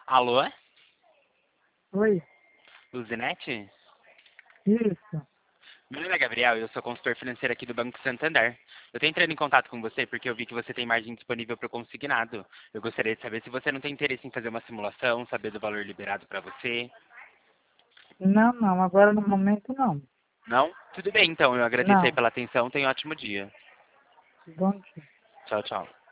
Alô? Oi, Luzinete? isso. Meu nome é Gabriel e eu sou consultor financeiro aqui do Banco Santander. Eu tô entrando em contato com você porque eu vi que você tem margem disponível para o consignado. Eu gostaria de saber se você não tem interesse em fazer uma simulação, saber do valor liberado para você. Não, não, agora no momento não. Não? Tudo bem, então. Eu agradeço aí Não, pela atenção. Tenha um ótimo dia. bom dia. Tchau, tchau.